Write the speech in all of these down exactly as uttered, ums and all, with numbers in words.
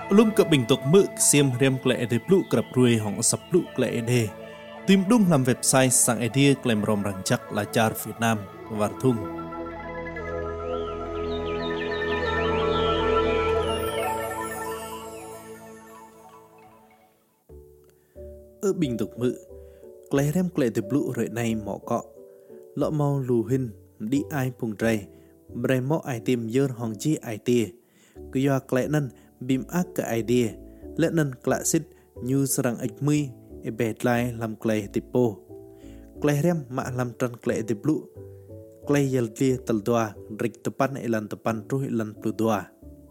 Lum cập bình tục mực xiêm rem klệ để plu cập ruồi hỏng sập plu klệ đề. Tìm đúng làm website sang idea klem rom răng chắc là char Việt Nam và thung. Ở bình tục mực klệ rem klệ để plu rồi này mỏ cọ. Lọ mau lù hin đi ai phùng trai. Bre mỏ ai tìm dơ hong chi ai tia. Cứ do klệ nân bìm ác cái idea lẽ nên klạ xích như sarang ích mui e bẹt lại làm klệ tipo klệ rem mạ làm trăn klệ tip lụ klệ yel tia tal doa rik tepan elan tepan truh elan plu doa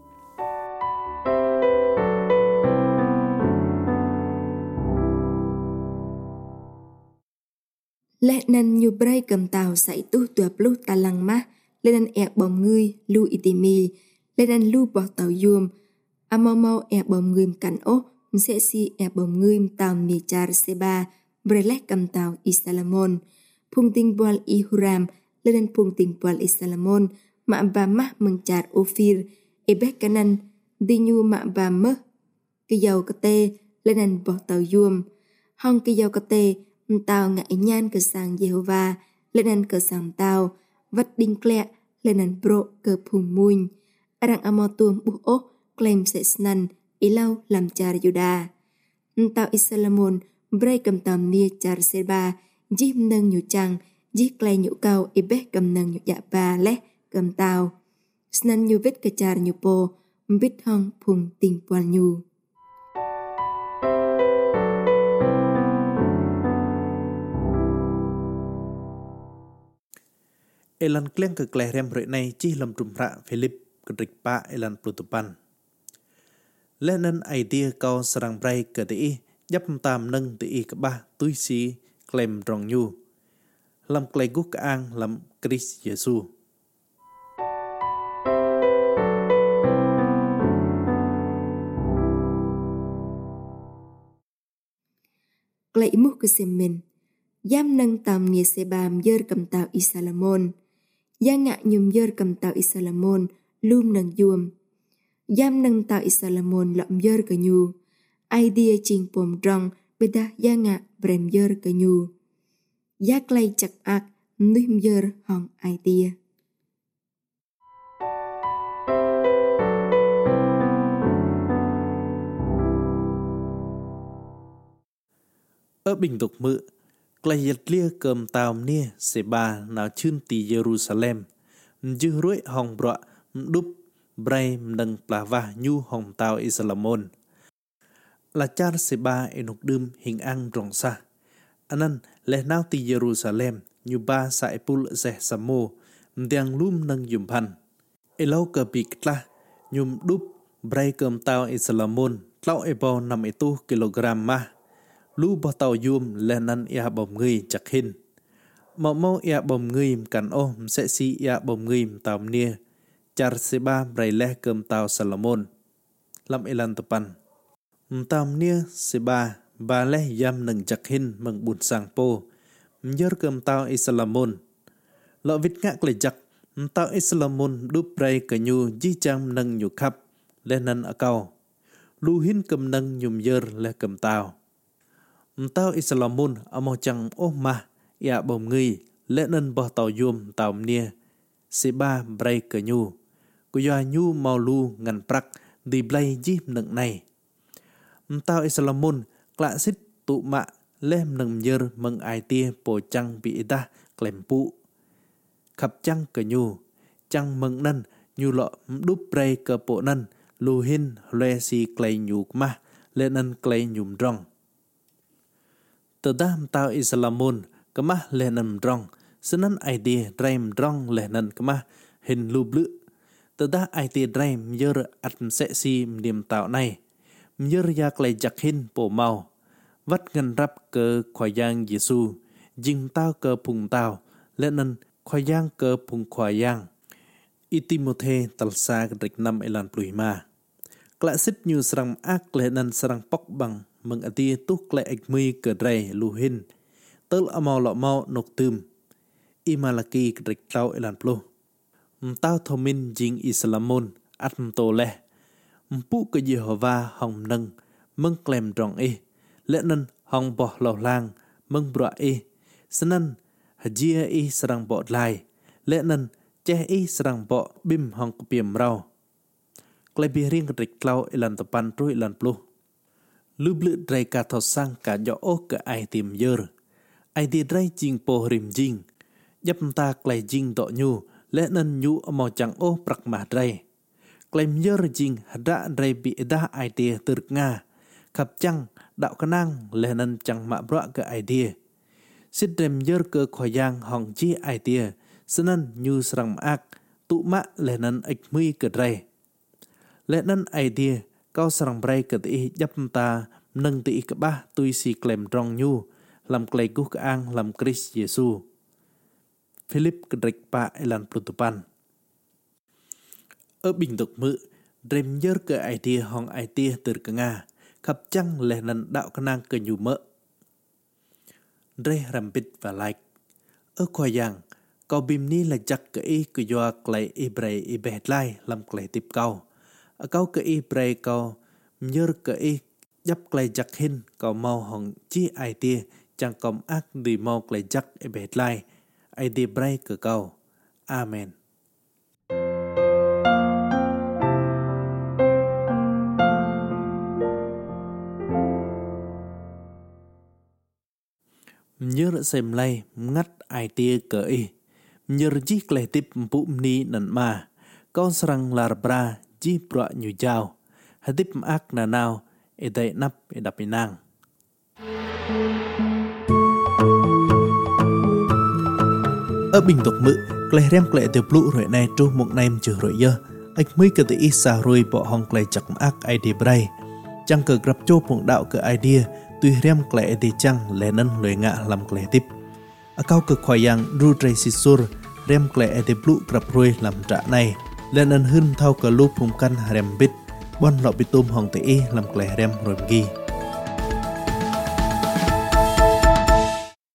lẽ nên như bray cầm tàu sải tu tuệp lu ta lăng má lên nên ẹ bom ngươi lu itimi lên nên lu bỏ tàu yum Amo mau e bom ngưm cảnh ô sẽ si e bom ngưm tàu mi char seba brelek cầm tàu Isalamon phung tinh boal i huram lên phung tinh boal Isalamon mà bà mah mừng char Ophir e bek kanan đi nhu mà bà mơ cái dầu cái tê lên bỏ tàu yum hong cái dầu cái tê tàu ngại nhan cơ sang Jehovah lên cơ sang tàu vắt đinh klẹ lên bro cơ phung muin arang amo tuam bu ô claim sẽ snan ilau làm char Yuda. Tao Isalamon bray cầm tam nia char Seba jim nâng nhu chang jik clay nhu cao ibe cầm nâng nhu dạ ba leh cầm tao snan nhu vết cái char nhu po vít hong phùng tình poal nhu. Elan kleng ke kleh rem roi này chi lam trum ra Philip kedrik pa elan plutupan. Lẽ nên idea cao sarang bray ke ti dắp tam nâng ti ka ba tui si klem rong nhu. Lam klei guk ang lam Chris Yesu. Klei mu ke semen yam nâng tam nia sebam yer cầm tàu Isalamon ya ngạ nhum yer cầm tàu Isalamon lum nâng yuam yam nâng tàu Isalamon lậm yer ke nhu idea ching pom rong beda ya ngạ brem yer ke nhu ya klei chak ak nim yer hong idea. Ở bình tục mự klei yet lia cầm tàu nia seba nào chun ti Jerusalem dư ruồi hong bro đúp bray nâng plava nhu hong tàu Isalamon là char seba enok đum hình ang rong sa anan leh nao ti Jerusalem nhu ba sai pul zeh samo mdiang lum nâng yum pan elau ka bikla nhum đúp bray cầm tàu Isalamon tlau ebo năm itu kilogram ma lu bo tàu yum lenan ia bom người chak hin mau mau ia bom người kan ôm sẽ si ia bom người tàu nia char seba bray leh cầm tàu Salomon lam elan tepan tàu nia seba ba leh yam nâng chak hin mừng bun sang po yer cầm tàu Isalamon lọ vít ngạc lệ chak tàu Isalamon đúp bray ka nhu ji cham nâng nhu khắp lenan akau lu hin cầm nâng nhum yer leh cầm tàu tao Isalamon amo chang ô ma ia bom người lẽ nên bỏ tàu yum tàu nia seba bray ka nhu ku ya nhu mau lu ngan prak di blay ji nâng này tao Isalamon klạ xích tụ mạ lem nâng yer mừng ai tia po chang bị ta klem pu khắp chang ka nhu chang mừng nân nhu lọ đúp bray ka po nân lu hin le si klei nhu ma lẽ nên klei nhum rong từ đam tao Isalamon kemah lehnam drong senan idea dream drong lehnan kemah hin lublu từ đa idea dream yer at seksi niềm tạo này yer yak lay jak hin po mau vắt ngân rap cơ khoai giang Giêsu jing tao cơ phùng tao lehnan khoai giang cơ phùng khoai giang Itimothe talsa rik nam elan pluima klạ xích như sarang ak lehnan sarang pok bang mừng atia tuk lệ ạch mui cờ rầy lu hin tớ amau lọ mau nọc tùm imalaki rik tao elan plo tao thomin jing Isalamon at to leh Mpu ke Jehovah hong nâng mâng klem rong e lẽ nên hong bỏ lò lang mâng bọa e sân hajia e sarang bỏ lai lẽ nên che e sarang bỏ bim hong piềm rau klai bi riêng rịch clau ilan tapan trôi ilan plu lư blự dray cả thọ sang cả gió ô cả ai tìm dơ ai đi dray jing po rim jing dấp ta klai jing dọ nhu lẽ nên nhu mò chẳng ô prak mà dray klem dơ jing hada dray bị da idea từ nga khắp chăng đạo khả năng lẽ nên chẳng mạ bọa cả idea xích đêm dơ cơ khỏi giang hong chi idea sân nhu sarang ác tụ mạ lẽ nên ích mui cả dray lẽ nên idea cao sarang bray cả tỷ dấp ta nâng tỷ cả ba tui si klem trong nhu làm klei cú cả ang làm Christ Jesus Philip kedrek pa elan plutupan ở bình tục mự rem dơ ke idea hong idea từ cả nga khắp chăng lẽ nên đạo khả năng cơ nhu mỡ re rampit và like ở khoa giang cao bim ni là chắc cái ý của doa klei ibrei ibet lai làm klei tip cao ở cao cái ibrei cao dơ cái ý dấp klei chắc hin cao mau hong chi idea chẳng công ác đi mau klei chắc ibet lai idea brei cơ cao amen. Nhớ xem lay ngắt idea cỡ y nhớ chỉ klei tip bụng ni nần ma con sarang larbra chỉ bọa nhiều giàu hạt tip ác nà nào e đại nắp e đập nang ở bình tục mự klei rem klei tiêu lụ rồi này tru một nem chữ rồi dơ ách mới cơ tự isa rồi bỏ hong klei chặt ác idea bray chẳng cờ gặp cho phụng đạo cỡ idea tuy rem klei thì chẳng lẽ nên lời ngạ làm klei tip ở cao cực khoai yang ru tray sisur rem klei thì lụ gặp rồi làm trả này lẽ nên hơn thao cờ lụ phụng căn rem bit bon lọ bị tôm hong tự làm klei rem rồi ghi